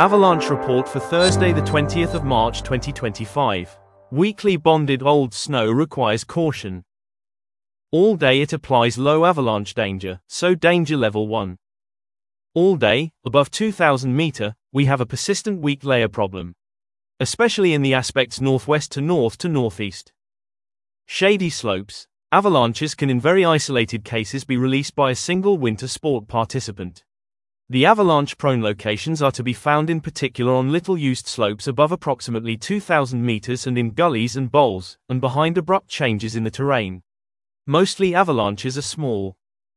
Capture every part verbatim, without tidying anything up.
Avalanche report for Thursday the twentieth of March twenty twenty-five. Weakly bonded old snow requires caution. All day it applies low avalanche danger, so danger level one. All day, above two thousand meter, we have a persistent weak layer problem, especially in the aspects northwest to north to northeast. Shady slopes. Avalanches can in very isolated cases be released by a single winter sport participant. The avalanche-prone locations are to be found in particular on little-used slopes above approximately two thousand meters and in gullies and bowls, and behind abrupt changes in the terrain. Mostly avalanches are small.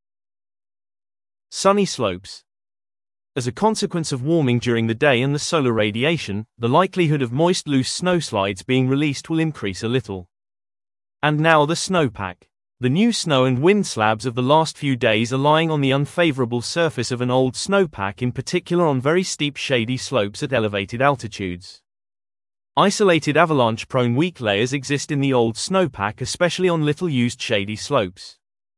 Sunny slopes. As a consequence of warming during the day and the solar radiation, the likelihood of moist loose snowslides being released will increase a little. And now the snowpack. The new snow and wind slabs of the last few days are lying on the unfavorable surface of an old snowpack, in particular on very steep shady slopes at elevated altitudes. Isolated avalanche-prone weak layers exist in the old snowpack, especially on little-used shady slopes.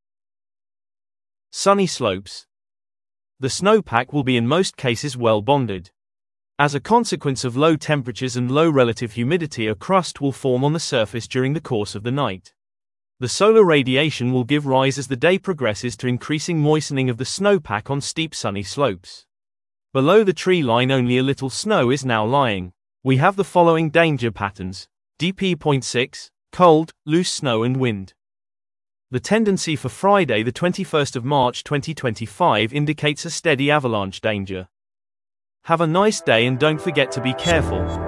Sunny slopes. The snowpack will be in most cases well bonded. As a consequence of low temperatures and low relative humidity, a crust will form on the surface during the course of the night. The solar radiation will give rise as the day progresses to increasing moistening of the snowpack on steep sunny slopes. Below the tree line only a little snow is now lying. We have the following danger patterns. D P zero point six, cold, loose snow and wind. The tendency for Friday the twenty-first of March twenty twenty-five indicates a steady avalanche danger. Have a nice day and don't forget to be careful.